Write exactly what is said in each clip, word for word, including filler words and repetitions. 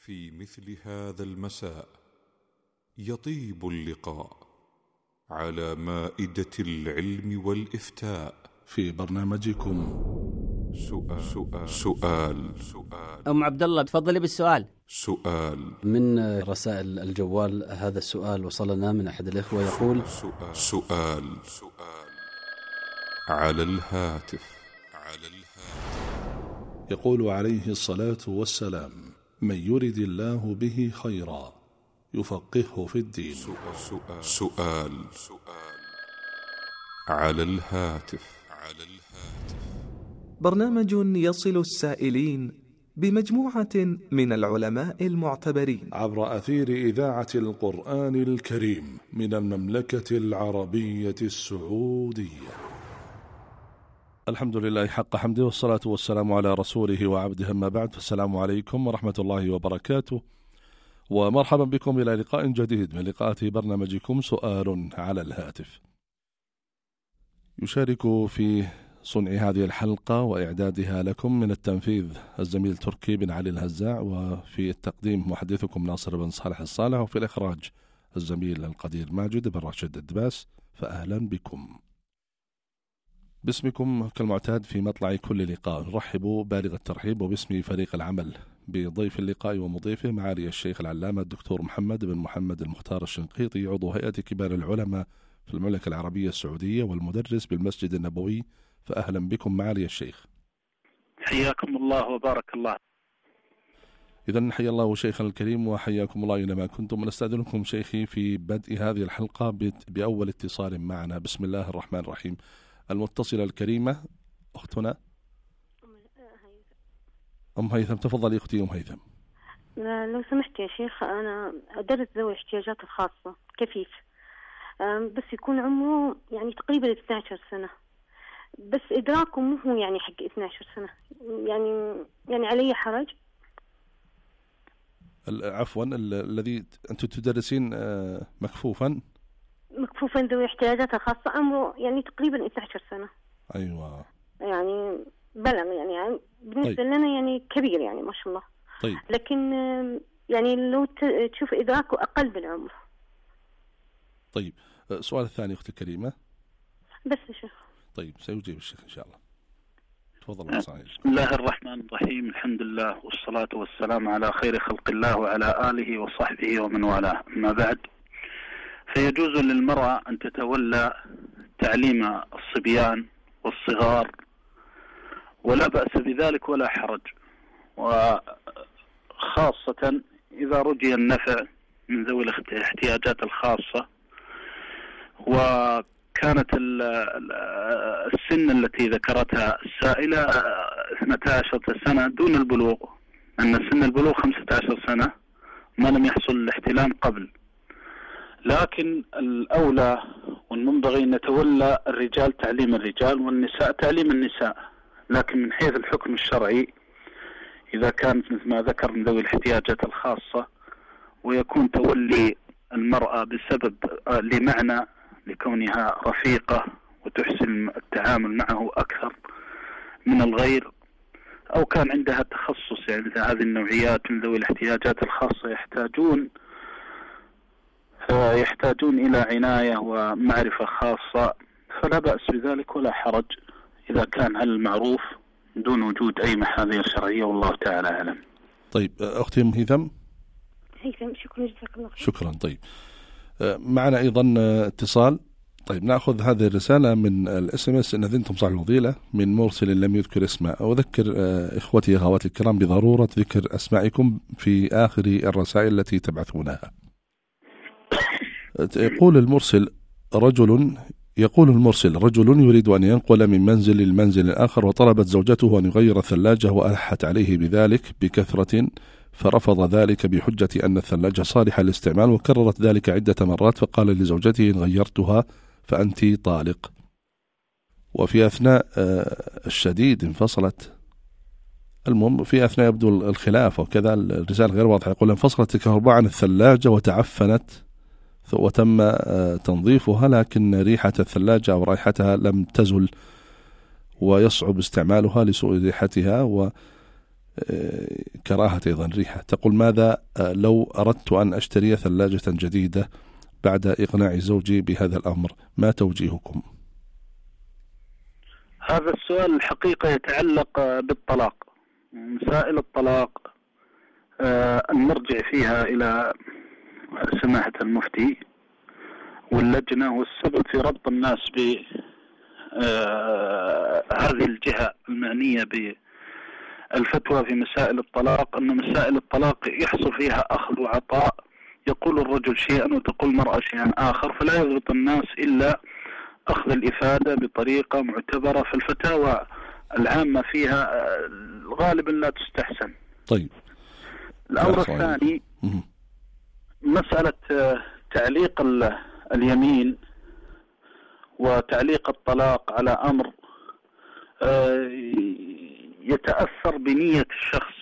في مثل هذا المساء يطيب اللقاء على مائدة العلم والإفتاء في برنامجكم سؤال سؤال سؤال, سؤال أم عبد الله تفضلي بالسؤال. سؤال من رسائل الجوال هذا السؤال وصلنا من أحد الإخوة يقول سؤال سؤال, سؤال على الهاتف على الهاتف يقول عليه الصلاة والسلام: من يرد الله به خيرا يفقهه في الدين. سؤال سؤال, سؤال, سؤال على الهاتف على الهاتف برنامج يصل السائلين بمجموعة من العلماء المعتبرين عبر أثير إذاعة القرآن الكريم من المملكة العربية السعودية. الحمد لله حق حمده، والصلاة والسلام على رسوله وعبده، أما بعد، فالسلام عليكم ورحمة الله وبركاته، ومرحبا بكم إلى لقاء جديد من لقاءات برنامجكم سؤال على الهاتف. يشارك في صنع هذه الحلقة وإعدادها لكم من التنفيذ الزميل تركي بن علي الهزاع، وفي التقديم محدثكم ناصر بن صالح الصالح، وفي الإخراج الزميل القدير ماجد بن راشد الدباس. فأهلا بكم. باسمكم كالمعتاد في مطلع كل لقاء نرحب بالغ الترحيب وباسم فريق العمل بضيف اللقاء ومضيفه معالي الشيخ العلامة الدكتور محمد بن محمد المختار الشنقيطي، عضو هيئة كبار العلماء في المملكة العربية السعودية والمدرس بالمسجد النبوي. فأهلا بكم معالي الشيخ. حياكم الله وبارك الله. إذن حيا الله شيخنا الكريم وحياكم الله أينما كنتم. نستأذنكم شيخي في بدء هذه الحلقة بأول اتصال معنا. بسم الله الرحمن الرحيم. المتصلة الكريمة أختنا أم هيثم. تفضلي أختي أم هيثم. لو سمحت يا شيخ، أنا أدرس ذوي الاحتياجات الخاصة كفيف، بس يكون عمره يعني تقريبا اثنتي عشرة سنة، بس إدراكه مو هو يعني حق اثنتي عشرة سنة، يعني يعني علي حرج. عفوا، الذي أنت تدرسين مكفوفا مكفوفا ذوي احتياجات خاصة، عمره يعني تقريبا اثنتي عشرة سنة. أيوة، يعني بلغ يعني, يعني بالنسبة طيب. لنا يعني كبير يعني ما شاء الله. طيب. لكن يعني لو تشوف إدراكه أقل بالعمر. طيب، السؤال الثاني أختي الكريمة. بس يا شيخ. طيب، سيجيب الشيخ إن شاء الله. تفضل. بسم الله الرحمن الرحيم. الحمد لله والصلاة والسلام على خير خلق الله وعلى آله وصحبه ومن والاه، أما بعد، فيجوز للمرأة أن تتولى تعليم الصبيان والصغار، ولا بأس بذلك ولا حرج، وخاصة إذا رجي النفع من ذوي الاحتياجات الخاصة، وكانت السن التي ذكرتها السائلة اثنتي عشرة سنة دون البلوغ، أن سن البلوغ خمسة عشر سنة ما لم يحصل الاحتلام قبل. لكن الأولى والمنبغي أن يتولى الرجال تعليم الرجال والنساء تعليم النساء، لكن من حيث الحكم الشرعي إذا كانت مثل ما ذكر من ذوي الاحتياجات الخاصة، ويكون تولي المرأة بسبب لمعنى لكونها رفيقة وتحسن التعامل معه أكثر من الغير، أو كان عندها تخصص، يعني هذه النوعيات من ذوي الاحتياجات الخاصة يحتاجون يحتاجون إلى عناية ومعرفة خاصة، فلا بأس بذلك ولا حرج إذا كان هذا المعروف دون وجود أي محاذير شرعية، والله تعالى أعلم. طيب أختي أم هيثم. هيثم، شكرا جزاك الله خير. شكرا. طيب، معنا أيضا اتصال. طيب، نأخذ هذه الرسالة من الاس ام اس: إن أذنتم صاحب الفضيلة، من مرسل لم يذكر اسمه. أذكر إخوتي أخواتي الكرام بضرورة ذكر أسمائكم في آخر الرسائل التي تبعثونها. يقول المرسل رجل يقول المرسل رجل يريد أن ينقل من منزل للمنزل الآخر، وطلبت زوجته أن يغير الثلاجة وألحت عليه بذلك بكثرة، فرفض ذلك بحجة أن الثلاجة صالحة للاستعمال، وكررت ذلك عدة مرات، فقال لزوجته: إن غيرتها فأنت طالق. وفي أثناء الشديد انفصلت. المهم في أثناء يبدو الخلاف وكذا، الرسالة غير واضحة. يقول: انفصلت الكهرباء عن الثلاجة وتعفنت وتم تنظيفها، لكن ريحة الثلاجة أو رائحتها لم تزل ويصعب استعمالها لسوء ريحتها، كراهة أيضا ريحة. تقول ماذا لو أردت أن أشتري ثلاجة جديدة بعد إقناع زوجي بهذا الأمر، ما توجيهكم؟ هذا السؤال الحقيقة يتعلق بالطلاق. مسائل الطلاق المرجع فيها إلى سماحة المفتي واللجنة، والسبب في ربط الناس بهذه الجهة المعنية بالفتوى في مسائل الطلاق أن مسائل الطلاق يحصل فيها أخذ وعطاء، يقول الرجل شيئا وتقول المرأة شيئا آخر، فلا يضبط الناس إلا أخذ الإفادة بطريقة معتبرة، في الفتاوى العامة فيها غالبا لا تستحسن. طيب، الأمر الثاني مسألة تعليق اليمين وتعليق الطلاق على أمر يتأثر بنية الشخص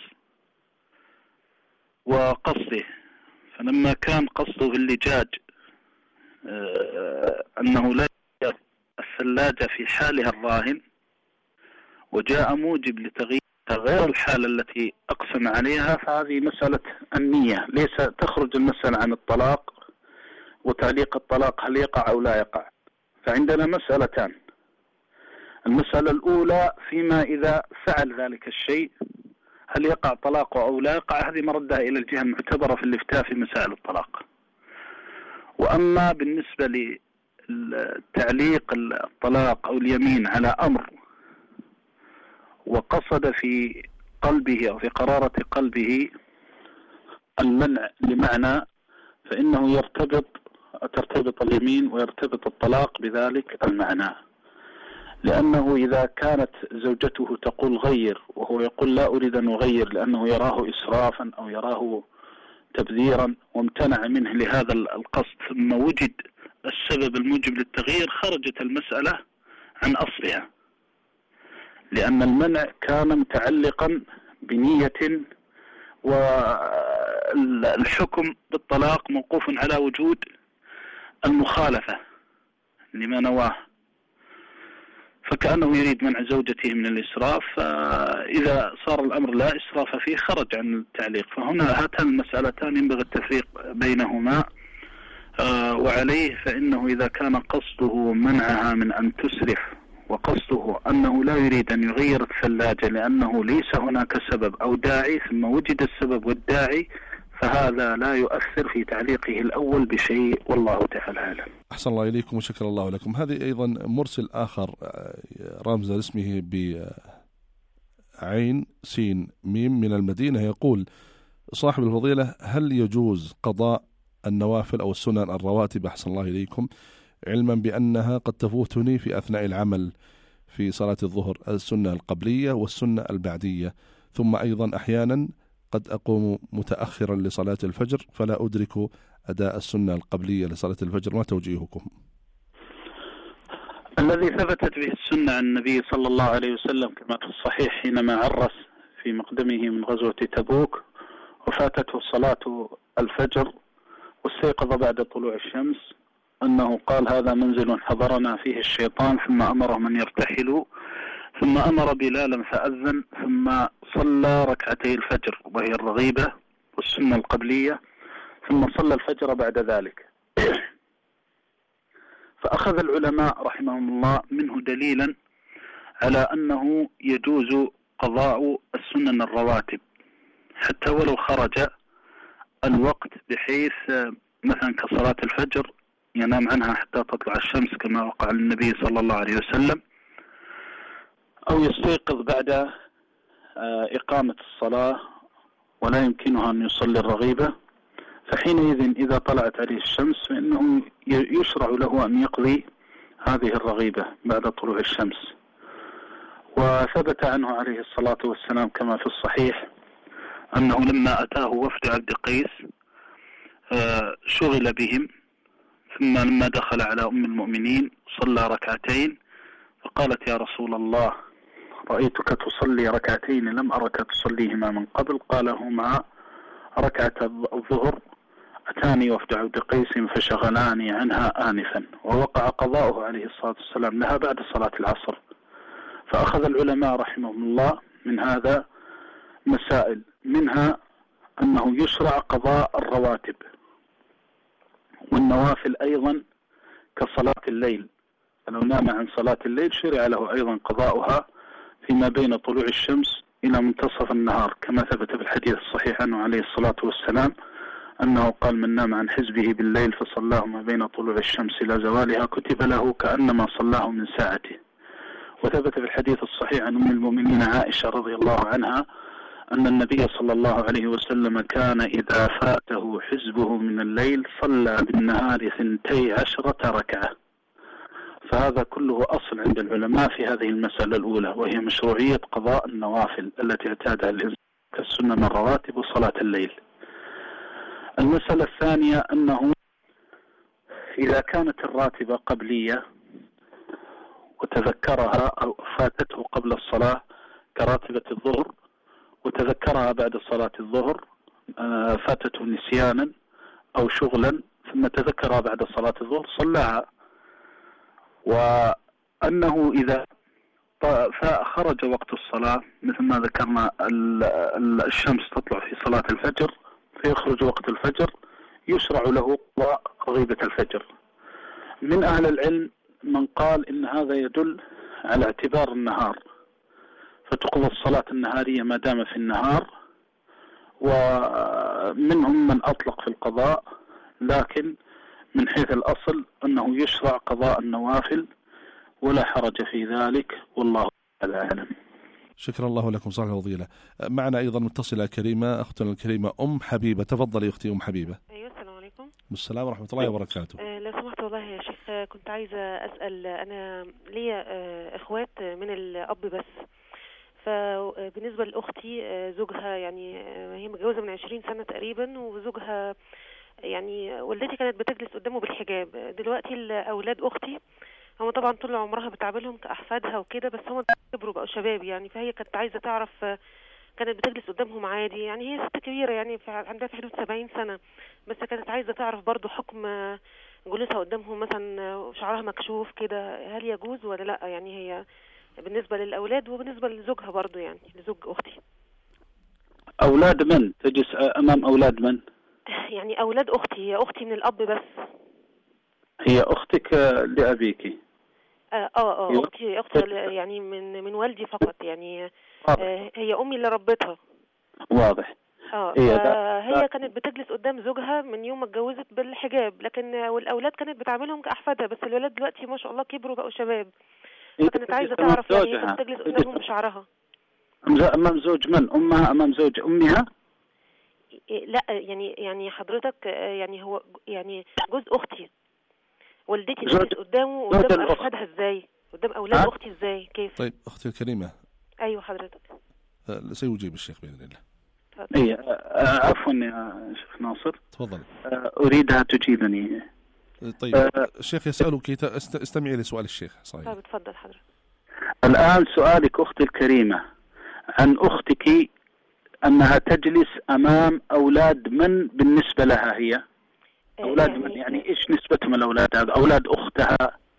وقصده. فلما كان قصده في اللجاج أنه لا يغير الثلاجة في حالها الراهن، وجاء موجب لتغيير غير الحالة التي أقسم عليها، فهذه مسألة النية، ليس تخرج المسألة عن الطلاق وتعليق الطلاق هل يقع أو لا يقع. فعندنا مسألتان: المسألة الأولى فيما إذا فعل ذلك الشيء هل يقع طلاقه أو لا يقع، هذه مردها إلى الجهة المعتبرة في الإفتاء في مسائل الطلاق. وأما بالنسبة لتعليق الطلاق أو اليمين على أمر وقصد في قلبه أو في قرارة قلبه المنع لمعنى، فإنه يرتبط ترتبط اليمين ويرتبط الطلاق بذلك المعنى، لأنه إذا كانت زوجته تقول غير وهو يقول لا أريد أن أغير لأنه يراه إسرافا أو يراه تبذيرا وامتنع منه لهذا القصد، ثم وجد السبب الموجب للتغيير، خرجت المسألة عن أصلها، لأن المنع كان متعلقا بنية، والحكم بالطلاق موقوف على وجود المخالفة لما نواه، فكأنه يريد منع زوجته من الإسراف، فإذا صار الأمر لا إسراف فيه خرج عن التعليق. فهنا هاتان المسألتان ينبغي التفريق بينهما، وعليه فإنه إذا كان قصده منعها من أن تسرف وقصده أنه لا يريد أن يغير الثلاجة لأنه ليس هناك سبب أو داعي، ثم وجد السبب والداعي، فهذا لا يؤثر في تعليقه الأول بشيء، والله تعالى أعلم. أحسن الله إليكم وشكر الله لكم. هذه أيضا مرسل آخر رمز اسمه بعين سين ميم من المدينة، يقول: صاحب الفضيلة، هل يجوز قضاء النوافل أو السنن الرواتب أحسن الله إليكم، علما بأنها قد تفوتني في أثناء العمل في صلاة الظهر السنة القبلية والسنة البعدية، ثم أيضا أحيانا قد أقوم متأخرا لصلاة الفجر فلا أدرك أداء السنة القبلية لصلاة الفجر، ما توجيهكم؟ الذي ثبتت به السنة عن النبي صلى الله عليه وسلم كما في الصحيح حينما عرس في مقدمه من غزوة تبوك وفاتته صلاة الفجر واستيقظ بعد طلوع الشمس، أنه قال: هذا منزل حضرنا فيه الشيطان، ثم أمرهم أن يرتحلوا، ثم أمر بلالا فأذن، ثم صلى ركعتي الفجر وهي الرغيبة والسنة القبلية، ثم صلى الفجر بعد ذلك. فأخذ العلماء رحمهم الله منه دليلا على أنه يجوز قضاء السنن الرواتب حتى ولو خرج الوقت، بحيث مثلا كصلاة الفجر ينام عنها حتى تطلع الشمس كما وقع للنبي صلى الله عليه وسلم، أو يستيقظ بعد إقامة الصلاة ولا يمكنها أن يصلي الرغيبة، فحينئذ إذا طلعت عليه الشمس فإنه يشرع له أن يقضي هذه الرغيبة بعد طلوع الشمس. وثبت عنه عليه الصلاة والسلام كما في الصحيح أنه لما أتاه وفد عبد قيس شغل بهم، ثم لما دخل على أم المؤمنين صلى ركعتين، فقالت: يا رسول الله، رأيتك تصلي ركعتين لم أرك تصليهما من قبل. قال: هما ركعة الظهر أتاني وفد عبد قيس فشغلاني عنها آنفا، ووقع قضاؤه عليه الصلاة والسلام لها بعد صلاة العصر. فأخذ العلماء رحمهم الله من هذا مسائل، منها أنه يشرع قضاء الرواتب والنوافل أيضا كصلاة الليل، فلو نام عن صلاة الليل شرع له أيضا قضاؤها فيما بين طلوع الشمس إلى منتصف النهار، كما ثبت في الحديث الصحيح عنه عليه الصلاة والسلام أنه قال: من نام عن حزبه بالليل فصلاه ما بين طلوع الشمس إلى زوالها كتب له كأنما صلاه من ساعته. وثبت في الحديث الصحيح عن أم المؤمنين عائشة رضي الله عنها أن النبي صلى الله عليه وسلم كان إذا فاته حزبه من الليل صلى بالنهار ثنتي عشرة ركعة. فهذا كله أصل عند العلماء في هذه المسألة الأولى، وهي مشروعية قضاء النوافل التي اعتادها الإنسان كالسنة من الرواتب وصلاة الليل. المسألة الثانية أنه إذا كانت الراتبة قبلية وتذكرها أو فاتته قبل الصلاة كراتبة الظهر وتذكرها بعد صلاة الظهر، فاتته نسيانا أو شغلا ثم تذكرها بعد صلاة الظهر صلاها. وأنه إذا خرج وقت الصلاة مثل ما ذكرنا الشمس تطلع في صلاة الفجر فيخرج وقت الفجر يشرع له قضاء غيبة الفجر. من أهل العلم من قال إن هذا يدل على اعتبار النهار، فتقضى الصلاة النهارية ما دام في النهار، ومنهم من أطلق في القضاء، لكن من حيث الأصل أنه يشرع قضاء النوافل ولا حرج في ذلك، والله تعالى أعلم. شكرا الله لكم صاحب الفضيلة. معنا أيضا متصلة كريمة، أختنا الكريمة أم حبيبة. تفضلي أختي أم حبيبة. أيوة السلام عليكم. السلام ورحمة الله وبركاته. أه لو سمحت والله يا شيخ كنت عايزة أسأل، أنا ليا أه إخوات من الأب بس، فبالنسبة لأختي أه زوجها يعني أه هي متجوزة من عشرين سنة تقريبا، وزوجها يعني والدتي كانت بتجلس قدامه بالحجاب. دلوقتي الأولاد أختي هم طبعا طول عمرها بتعاملهم كأحفادها وكده، بس هم كبروا بقوا شباب يعني، فهي كانت عايزة تعرف، كانت بتجلس قدامهم عادي يعني، هي ست كبيرة يعني عندها في حدود سبعين سنة، بس كانت عايزة تعرف برضو حكم جلوسها قدامهم مثلا شعرها مكشوف كده، هل يجوز ولا لا؟ يعني هي بالنسبة للأولاد وبالنسبة لزوجها برضو، يعني لزوج أختي. أولاد من؟ تجلس أمام أولاد من؟ يعني أولاد أختي، هي أختي من الأب بس. هي أختك لأبيك؟ اه اه اختي اختي يعني من من والدي فقط يعني. آه هي امي اللي ربتها. واضح. اه هي, هي كانت بتجلس قدام زوجها من يوم ما اتجوزت بالحجاب، لكن والاولاد كانت بتعاملهم كاحفادها، بس الولاد دلوقتي ما شاء الله كبروا بقوا شباب، فكانت عايزه تعرف يعني بتجلس قدامهم بشعرها. امام زوج من؟ امها امام زوج امها؟ لا يعني يعني حضرتك يعني هو يعني جوز اختي، والدتي جلست قدامه قدام أحفادها ازاي؟ قدام أولاد أختي ازاي؟ كيف؟ طيب أختي الكريمة. أيوة حضرتك. أه سيجيب الشيخ بإذن الله. إيه عفوا يا شيخ ناصر. تفضل. أريدها تجيبني. طيب أه الشيخ يسألك، استمعي لسؤال الشيخ. صحيح. طيب تفضل حضرتك. الآن سؤالك أختي الكريمة عن أختك أنها تجلس أمام أولاد من بالنسبة لها هي؟ أولاد يعني من يعني إيش نسبتهم الأولاد هذا؟ أولاد أختها؟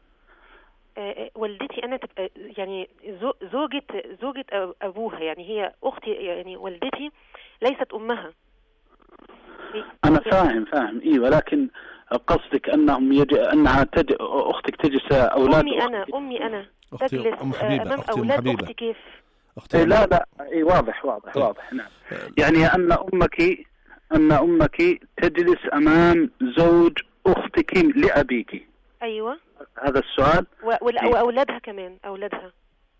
أه والدتي أنا تبقى يعني زوجة زوجة أبوها، يعني هي أختي يعني والدتي ليست أمها. أنا فاهم فاهم إيه، ولكن قصدك أنهم يج... أنها تج... أختك تجلس أولاد أمي أنا أختي. أمي أنا تجلس أم حبيبة. أمام أختي أولاد حبيبة. أختي كيف؟ إيه لا لا إيه واضح واضح طيب. واضح نعم. يعني أن أمك أن أمك تجلس أمام زوج أختك لأبيك. أيوة. هذا السؤال. و... وأولادها كمان أولادها.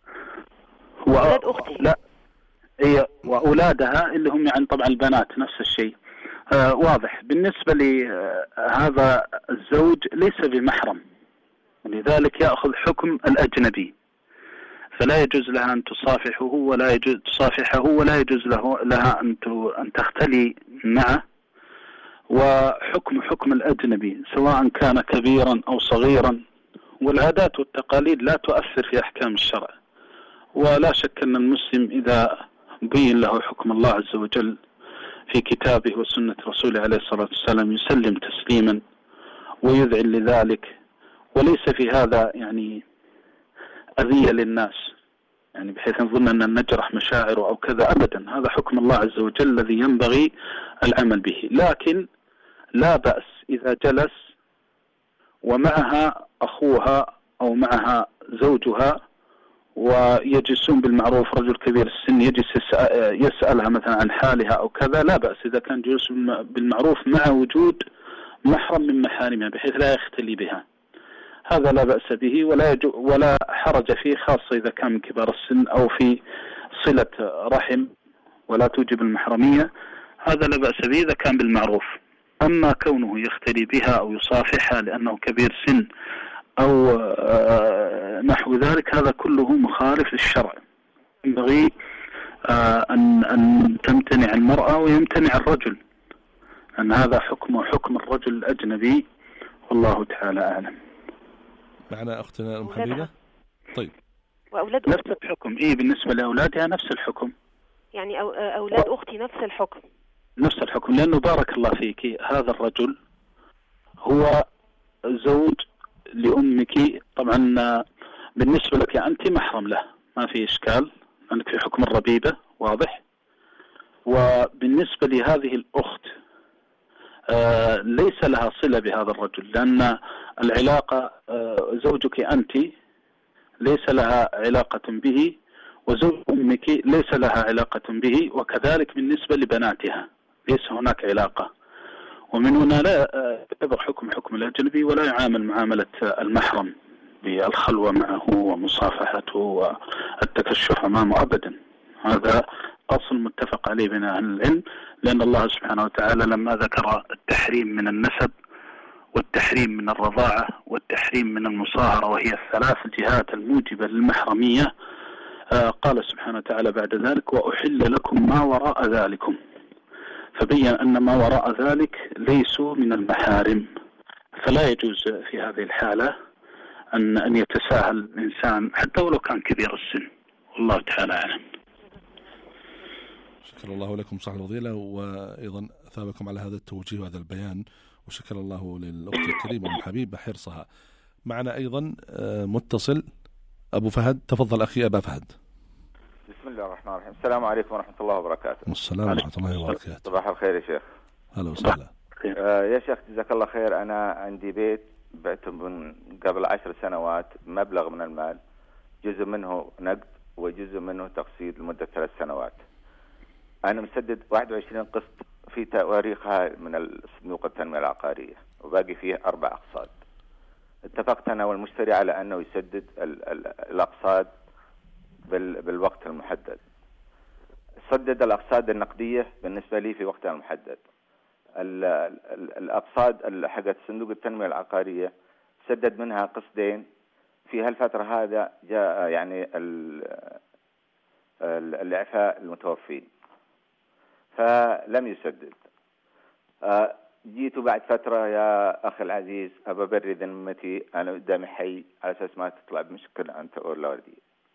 وأولاد أختي. لا. هي وأولادها اللي هم يعني طبعا البنات نفس الشيء. آه واضح. بالنسبة لهذا الزوج ليس بمحرم، ولذلك يأخذ حكم الأجنبي، فلا يجوز لها أن تصافحه ولا يجوز تصافحه ولا يجوز له لها أن أن تختلي معه، وحكم حكم الأجنبي سواء كان كبيرا أو صغيرا، والعادات والتقاليد لا تؤثر في أحكام الشرع. ولا شك أن المسلم إذا بين له حكم الله عز وجل في كتابه وسنة رسوله عليه الصلاة والسلام يسلم تسليما ويذعن لذلك، وليس في هذا يعني أذية للناس، يعني بحيث نظن أن نجرح مشاعره أو كذا، أبدا، هذا حكم الله عز وجل الذي ينبغي العمل به. لكن لا بأس إذا جلس ومعها أخوها أو معها زوجها ويجلسون بالمعروف، رجل كبير السن يجلس يسألها مثلا عن حالها أو كذا، لا بأس إذا كان جلوس بالمعروف مع وجود محرم من محارمها بحيث لا يختلي بها، هذا لا بأس به ولا ولا حرج فيه، خاصة إذا كان من كبار السن أو في صلة رحم ولا توجب المحرمية، هذا لا بأس به إذا كان بالمعروف. أما كونه يختلي بها أو يصافحها لأنه كبير سن أو نحو ذلك، هذا كله مخالف للشرع. ينبغي أن أن تمتنع المرأة ويمتنع الرجل، أن هذا حكم حكم الرجل الأجنبي، والله تعالى أعلم. معنا أختنا أم حبيبة. طيب. وأولاد نفس الحكم. إيه بالنسبة لأولادها نفس الحكم. يعني أولاد أختي نفس الحكم. نفس الحكم، لأنه بارك الله فيك هذا الرجل هو زوج لأمك، طبعا بالنسبة لك أنت محرم له، ما في إشكال أنك في حكم الربيبة، واضح. وبالنسبة لهذه الأخت آه ليس لها صلة بهذا الرجل، لأن العلاقة آه زوجك أنت ليس لها علاقة به، وزوج أمك ليس لها علاقة به، وكذلك بالنسبة لبناتها ليس هناك علاقة. ومن هنا لا يعتبر حكم حكم الأجنبي ولا يعامل معاملة المحرم بالخلوة معه ومصافحته والتكشف أمامه أبدا. هذا أصل متفق عليه بين أهل العلم، لأن الله سبحانه وتعالى لما ذكر التحريم من النسب والتحريم من الرضاعة والتحريم من المصاهرة، وهي الثلاث الجهات الموجبة للمحرمية، قال سبحانه وتعالى بعد ذلك وأحل لكم ما وراء ذلكم، فبين أن ما وراء ذلك ليسوا من المحارم، فلا يجوز في هذه الحالة أن أن يتساهل الإنسان حتى ولو كان كبير السن، والله تعالى أعلم. شكر الله لكم صاحب الفضيلة، وأيضا أثابكم على هذا التوجيه وهذا البيان، وشكر الله للأخت الكريمة أم حبيبة حرصها. معنا أيضا متصل أبو فهد، تفضل أخي أبا فهد. بسم الله الرحمن الرحيم. السلام عليكم ورحمة الله وبركاته. السلام ورحمة الله وبركاته. صباح الخير يا شيخ. هلا وسهلا. آه يا شيخ جزاك الله خير. أنا عندي بيت بعته من قبل عشر سنوات مبلغ من المال، جزء منه نقد وجزء منه تقسيط لمدة ثلاث سنوات. أنا مسدد واحد وعشرين قسط في تواريخها من صندوق التنمية العقارية، وباقي فيه أربع أقساط. اتفقت أنا والمشتري على أنه يسدد ال ال الأقساط بال بالوقت المحدد. سدد الأقساط النقدية بالنسبة لي في وقتها المحدد. ال ال الأقساط حقت صندوق التنمية العقارية سدد منها قسطين في هالفترة هذا جاء يعني الإعفاء المتوفين، فلم يسدد. أه جيت بعد فترة يا أخي العزيز أبى بري ذمتي، أنا قدامي حي على أساس ما تطلع بمشكلة أنت ولا وردي.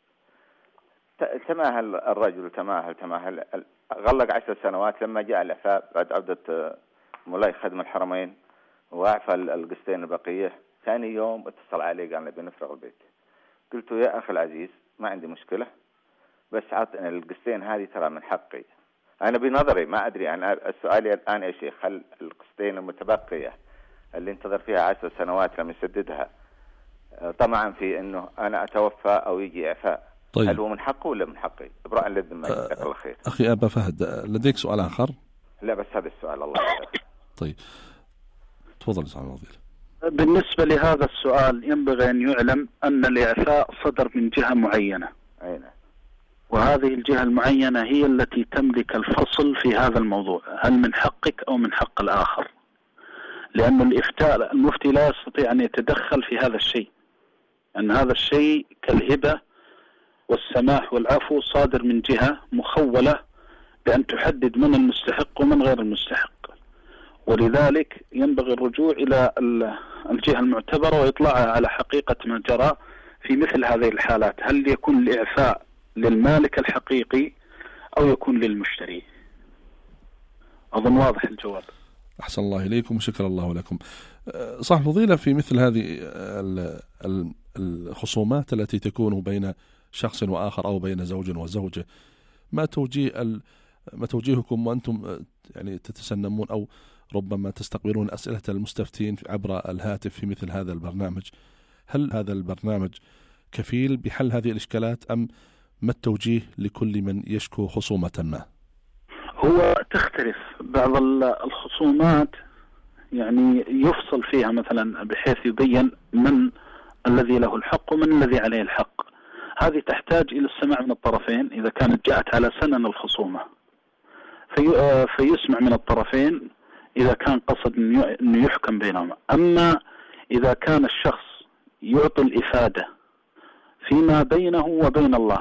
تماهل الرجل تماهل تماهل غلق عشر سنوات. لما جاء الإعفاء بعد عودة مولاي خدم الحرمين وأعفى القسطين البقية، ثاني يوم اتصل علي قال لي بنفرغ البيت. قلت يا أخي العزيز ما عندي مشكلة، بس عطني القسطين هذه ترى من حقي. أنا بنظري ما أدري، أنا السؤال الآن يا شيخ هل القسطين المتبقية اللي انتظر فيها عشر سنوات لم يسددها طمعا في أنه أنا أتوفى أو يجي إعفاء، طيب. هل هو من حقه ولا من حقي؟ إبراء للذمة. جزاك الله خير. أخي أبا فهد لديك سؤال آخر؟ لا بس هذا السؤال. الله يخير. طيب تفضل سعد الوزير. بالنسبة لهذا السؤال ينبغي أن يعلم أن الإعفاء صدر من جهة معينة، أين؟ وهذه الجهة المعينة هي التي تملك الفصل في هذا الموضوع، هل من حقك أو من حق الآخر، لأن الإفتاء المفتي لا يستطيع أن يتدخل في هذا الشيء، أن هذا الشيء كالهبة والسماح والعفو صادر من جهة مخولة بأن تحدد من المستحق ومن غير المستحق، ولذلك ينبغي الرجوع إلى الجهة المعتبرة وإطلاعها على حقيقة ما جرى في مثل هذه الحالات، هل يكون الإعفاء للمالك الحقيقي أو يكون للمشتري. أظن واضح الجواب. أحسن الله إليكم وشكر الله لكم. صاحب الفضيلة، في مثل هذه الخصومات التي تكون بين شخص وآخر أو بين زوج وزوجة، ما توجيه ما توجيهكم وأنتم يعني تتسنمون أو ربما تستقبلون أسئلة المستفتين عبر الهاتف في مثل هذا البرنامج؟ هل هذا البرنامج كفيل بحل هذه الإشكالات أم ما التوجيه لكل من يشكو خصومة ما؟ هو تختلف بعض الخصومات يعني يفصل فيها مثلا بحيث يبين من الذي له الحق ومن الذي عليه الحق. هذه تحتاج إلى السماع من الطرفين إذا كانت جاءت على سنن الخصومة، في فيسمع من الطرفين إذا كان قصد أن يحكم بينهما. أما إذا كان الشخص يعطي الإفادة فيما بينه وبين الله،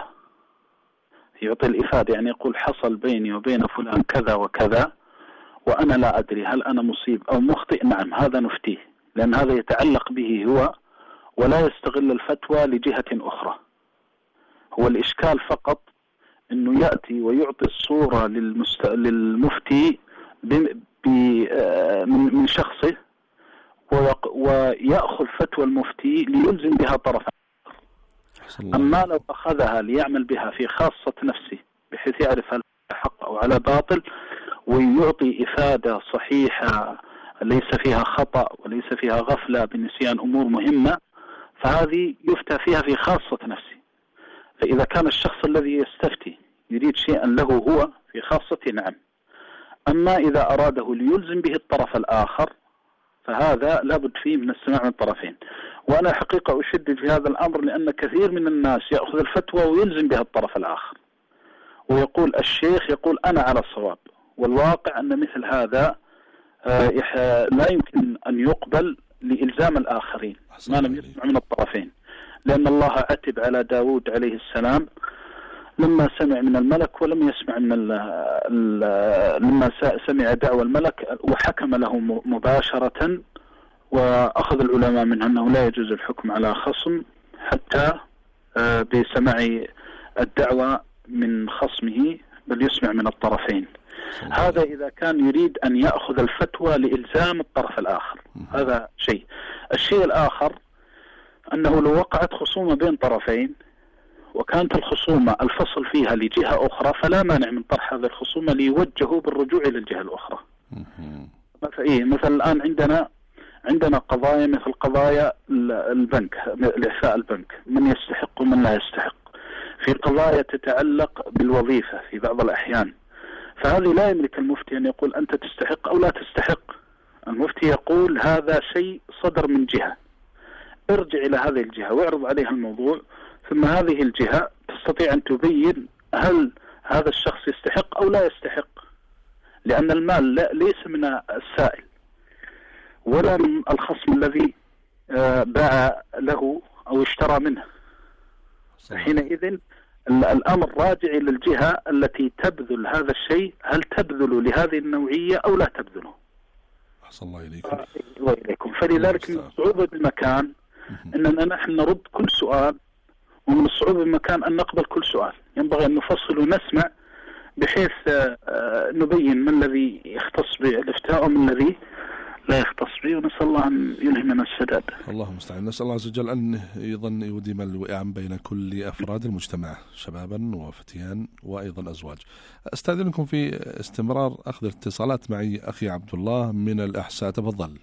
يعطي الإفادة يعني يقول حصل بيني وبين فلان كذا وكذا وأنا لا أدري هل أنا مصيب أو مخطئ، نعم هذا نفتيه، لأن هذا يتعلق به هو ولا يستغل الفتوى لجهة أخرى. هو الإشكال فقط أنه يأتي ويعطي الصورة للمست... للمفتي ب... ب... من... من شخصه ويق... ويأخذ فتوى المفتي ليلزم بها طرفا. أما لو أخذها ليعمل بها في خاصة نفسه بحيث يعرف هل حق أو على باطل ويعطي إفادة صحيحة ليس فيها خطأ وليس فيها غفلة بنسيان أمور مهمة، فهذه يفتى فيها في خاصة نفسه. فإذا كان الشخص الذي يستفتي يريد شيئا له هو في خاصته نعم. أما إذا أراده ليلزم به الطرف الآخر فهذا لابد فيه من السماع من الطرفين. وأنا حقيقة أشدد في هذا الأمر لأن كثير من الناس يأخذ الفتوى ويلزم بها الطرف الآخر ويقول الشيخ يقول أنا على الصواب، والواقع أن مثل هذا لا يمكن أن يقبل لإلزام الآخرين ما لم يسمع من الطرفين. لأن الله عتب على داود عليه السلام لما سمع من الملك ولم يسمع من ال ال لما سمع دعوى الملك وحكم له مباشرة. وأخذ العلماء منه أنه لا يجوز الحكم على خصم حتى بسماع الدعوة من خصمه بل يسمع من الطرفين. هذا إذا كان يريد أن يأخذ الفتوى لإلزام الطرف الآخر، هذا شيء. الشيء الآخر أنه لو وقعت خصومة بين طرفين وكانت الخصومة الفصل فيها لجهة أخرى فلا مانع من طرح هذه الخصومة ليوجهوا بالرجوع إلى الجهة الأخرى. مثلا الآن عندنا عندنا قضايا مثل قضايا البنك، الإعفاء البنك، من يستحق ومن لا يستحق. في قضايا تتعلق بالوظيفة في بعض الأحيان، فهذه لا يملك المفتي أن يقول أنت تستحق أو لا تستحق. المفتي يقول هذا شيء صدر من جهة، ارجع إلى هذه الجهة واعرض عليها الموضوع، ثم هذه الجهة تستطيع أن تبين هل هذا الشخص يستحق أو لا يستحق. لأن المال لا ليس من السائل ولا من الخصم الذي باع له أو اشترى منه. حينئذ الأمر راجع إلى الجهة التي تبذل هذا الشيء، هل تبذل لهذه النوعية أو لا تبذله. أحسن الله إليكم. الله إليكم. فلذلك من الصعوبة بالمكان أننا نحن نرد كل سؤال، ومن الصعوبة بالمكان أن نقبل كل سؤال. ينبغي أن نفصل ونسمع بحيث نبين من الذي يختص بالافتاء ومن الذي لا يختص به، ونسأل الله أن يلهمنا السداد. اللهم المستعان. نسأل الله عز وجل أن يظن يديم الوئام بين كل أفراد المجتمع، شبابا وفتيان وأيضا أزواج. أستأذنكم في استمرار أخذ الاتصالات معي أخي عبد الله من الأحساء، تفضل.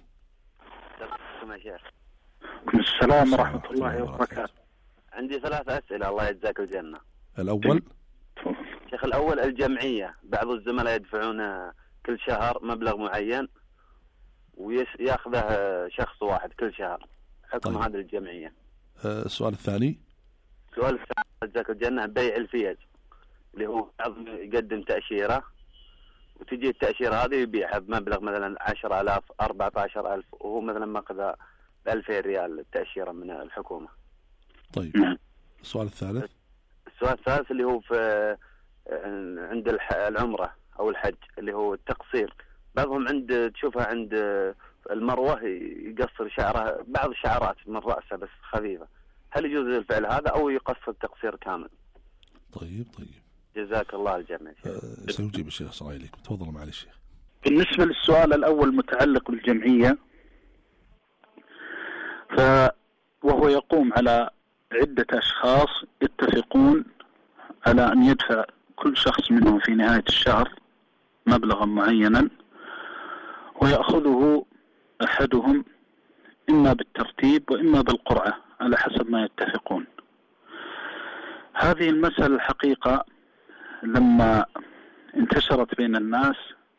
السلام ورحمة الله وبركاته. عندي ثلاث أسئلة الله يجزاك الجنة. الأول شيخ، الأول الجمعية، بعض الزملاء يدفعون كل شهر مبلغ معين ويأخذه شخص واحد كل شهر، حكم هذه الجمعية. أه السؤال الثاني السؤال الثاني جزاك الجنة، بيع الفيز اللي هو بعض يقدم تأشيرة وتجي التأشيرة هذه يبيعها بمبلغ مثلا عشرة آلاف أربعة عشر ألف، وهو مثلا ماخذ بألفين ريال التأشيرة من الحكومة. طيب السؤال الثالث السؤال الثالث اللي هو في عند العمرة أو الحج اللي هو التقصير، بعضهم عند تشوفها عند المروة يقصر شعره بعض الشعرات من رأسه بس خفيفة، هل يجوز الفعل هذا أو يقصر تقصير كامل؟ طيب طيب جزاك الله الجميع. أه سنجيب الشيخ صلى الله عليكم. تفضل معالي الشيخ. بالنسبة للسؤال الأول متعلق بالجمعية، ف وهو يقوم على عدة أشخاص يتفقون على أن يدفع كل شخص منهم في نهاية الشهر مبلغا معينا، ويأخذه أحدهم إما بالترتيب وإما بالقرعة على حسب ما يتفقون. هذه المسألة الحقيقة لما انتشرت بين الناس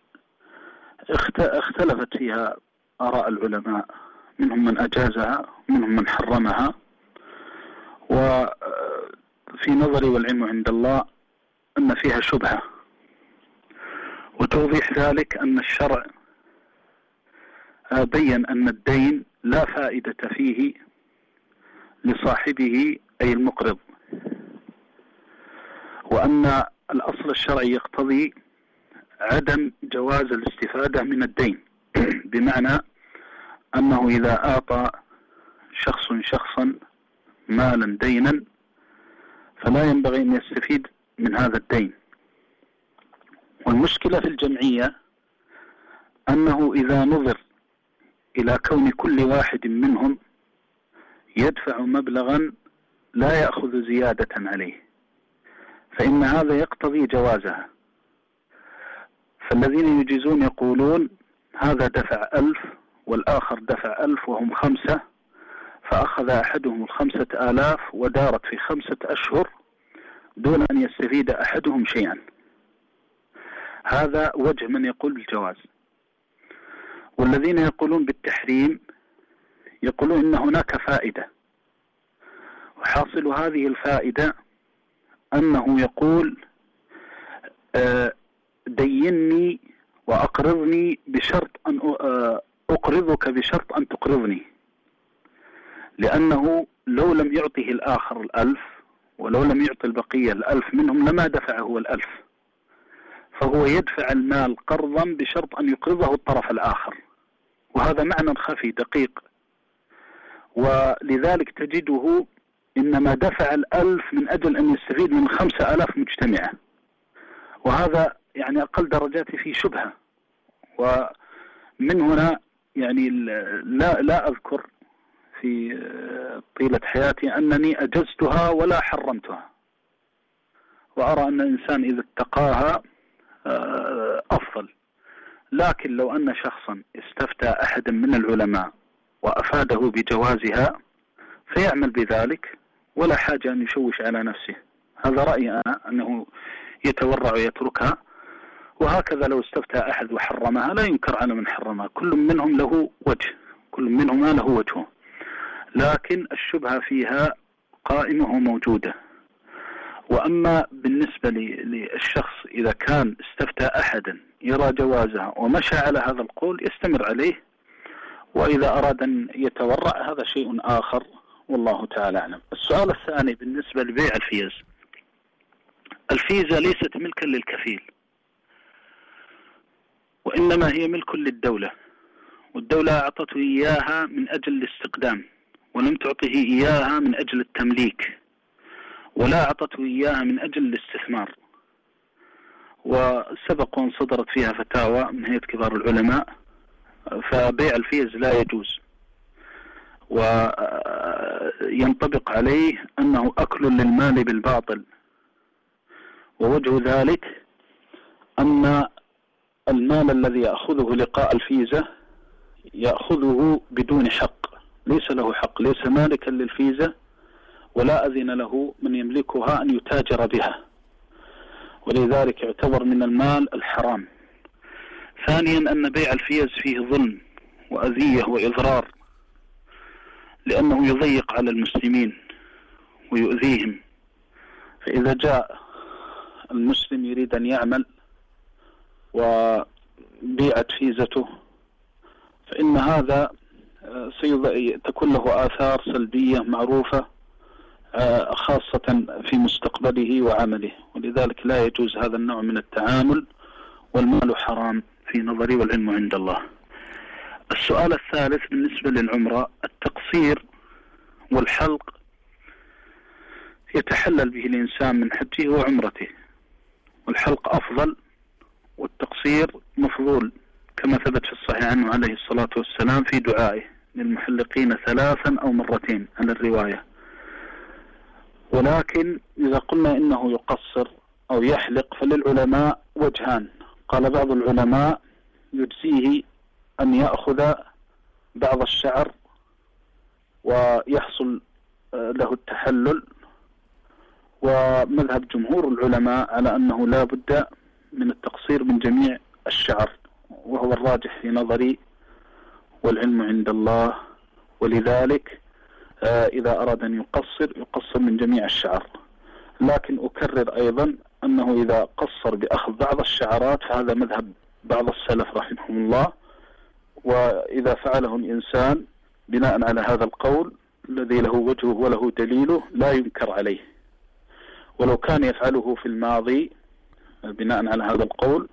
اختلفت فيها آراء العلماء، منهم من أجازها منهم من حرمها، وفي نظري والعلم عند الله أن فيها شبهة. وتوضيح ذلك أن الشرع بين أن الدين لا فائدة فيه لصاحبه أي المقرض، وأن الأصل الشرعي يقتضي عدم جواز الاستفادة من الدين، بمعنى أنه إذا أعطى شخص شخصا مالا دينا فلا ينبغي أن يستفيد من هذا الدين. والمشكلة في الجمعية أنه إذا نظر إلى كون كل واحد منهم يدفع مبلغا لا يأخذ زيادة عليه فإن هذا يقتضي جوازها. فالذين يجيزون يقولون هذا دفع ألف والآخر دفع ألف وهم خمسة، فأخذ أحدهم الخمسة آلاف ودارت في خمسة أشهر دون أن يستفيد أحدهم شيئا. هذا وجه من يقول بالجواز. والذين يقولون بالتحريم يقولون إن هناك فائدة، وحاصل هذه الفائدة أنه يقول ديني وأقرضني بشرط أن أقرضك بشرط أن تقرضني، لأنه لو لم يعطه الآخر الألف ولو لم يعطي البقية الألف منهم لما دفعه الألف، فهو يدفع المال قرضا بشرط أن يقرضه الطرف الآخر، وهذا معنى خفي دقيق. ولذلك تجده إنما دفع الألف من أجل أن يستفيد من خمسة ألاف مجتمعة، وهذا يعني أقل درجات فيه شبهة. ومن هنا يعني لا لا أذكر في طيلة حياتي أنني أجزتها ولا حرمتها، وأرى أن الإنسان إذا اتقاها أفضل. لكن لو أن شخصا استفتى أحدا من العلماء وأفاده بجوازها فيعمل بذلك ولا حاجة أن يشوش على نفسه. هذا رأيي أنا، أنه يتورع ويتركها. وهكذا لو استفتى أحد وحرمها لا ينكر على من حرمها، كل منهم له وجه، كل منهما له وجهه، لكن الشبهة فيها قائمة وموجودة. وأما بالنسبة للشخص إذا كان استفتى أحدا يرى جوازها ومشى على هذا القول يستمر عليه، وإذا أراد أن يتورع هذا شيء آخر، والله تعالى أعلم. السؤال الثاني بالنسبة لبيع الفيز. الفيزة ليست ملكا للكفيل، وإنما هي ملك للدولة، والدولة أعطته إياها من أجل الاستقدام ولم تعطه إياها من أجل التمليك، ولا أعطته إياها من أجل الاستثمار. وسبق وان صدرت فيها فتاوى من هيئة كبار العلماء، فبيع الفيز لا يجوز، وينطبق عليه أنه أكل للمال بالباطل. ووجه ذلك أن المال الذي يأخذه لقاء الفيزة يأخذه بدون حق، ليس له حق، ليس مالكا للفيزة ولا أذن له من يملكها أن يتاجر بها، ولذلك يعتبر من المال الحرام. ثانيا أن بيع الفيز فيه ظلم وأذية وإضرار، لأنه يضيق على المسلمين ويؤذيهم. فإذا جاء المسلم يريد أن يعمل وبيعت فيزته فإن هذا تكون له آثار سلبية معروفة خاصة في مستقبله وعمله، ولذلك لا يجوز هذا النوع من التعامل، والمال حرام في نظري والعلم عند الله. السؤال الثالث بالنسبة للعمرة، التقصير والحلق يتحلل به الإنسان من حجه وعمرته، والحلق أفضل والتقصير مفضول، كما ثبت في الصحيح عنه عليه الصلاة والسلام في دعائه للمحلقين ثلاثا أو مرتين على الرواية. ولكن إذا قلنا إنه يقصر أو يحلق فللعلماء وجهان. قال بعض العلماء يجزيه أن يأخذ بعض الشعر ويحصل له التحلل، ومذهب جمهور العلماء على أنه لا بد من التقصير من جميع الشعر، وهو الراجح في نظري والعلم عند الله. ولذلك إذا أراد أن يقصر يقصر من جميع الشعر. لكن أكرر أيضا أنه إذا قصر بأخذ بعض الشعرات فهذا مذهب بعض السلف رحمهم الله، وإذا فعله الإنسان بناء على هذا القول الذي له وجهه وله دليله لا ينكر عليه. ولو كان يفعله في الماضي بناء على هذا القول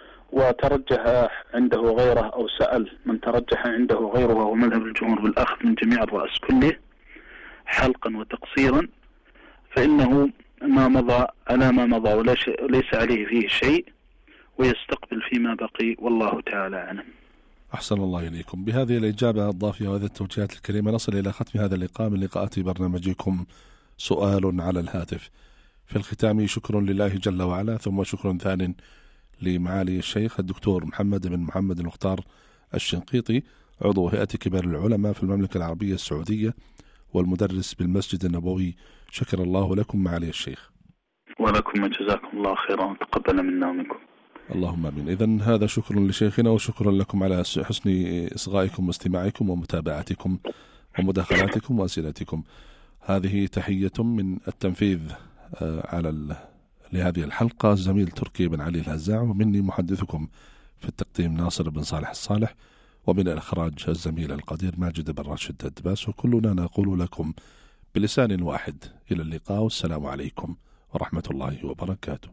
وترجح عنده غيره أو سأل من ترجح عنده غيره وهو مذهب الجمهور بالأخذ من جميع الرأس كله حلقا وتقصيرا، فإنه ما مضى على ما مضى وليس عليه فيه شيء، ويستقبل فيما بقي، والله تعالى أعلم. أحسن الله إليكم. بهذه الإجابة الضافية وهذه التوجيهات الكريمة نصل إلى ختم هذا اللقاء من لقاءات برنامجكم سؤال على الهاتف. في الختام شكر لله جل وعلا، ثم شكر ثان لمعالي الشيخ الدكتور محمد بن محمد المختار الشنقيطي، عضو هيئة كبار العلماء في المملكة العربية السعودية والمدرس بالمسجد النبوي. شكر الله لكم معالي الشيخ. ولكم وجزاكم الله خيرا وتقبل منا ومنكم. اللهم امين. اذن هذا شكر لشيخنا وشكرا لكم على حسن اصغائكم واستماعكم ومتابعتكم ومداخلاتكم واسئلتكم. هذه تحية من التنفيذ على لهذه الحلقة الزميل تركي بن علي الهزاع، ومني محدثكم في التقديم ناصر بن صالح الصالح، ومن الإخراج الزميل القدير ماجد بن راشد الدباس، وكلنا نقول لكم بلسان واحد إلى اللقاء، والسلام عليكم ورحمة الله وبركاته.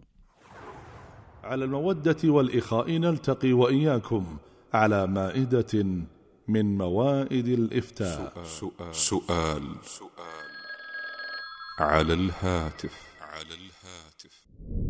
على المودة والإخاء نلتقي وإياكم على مائدة من موائد الإفتاء. سؤال, سؤال, سؤال على الهاتف على الهاتف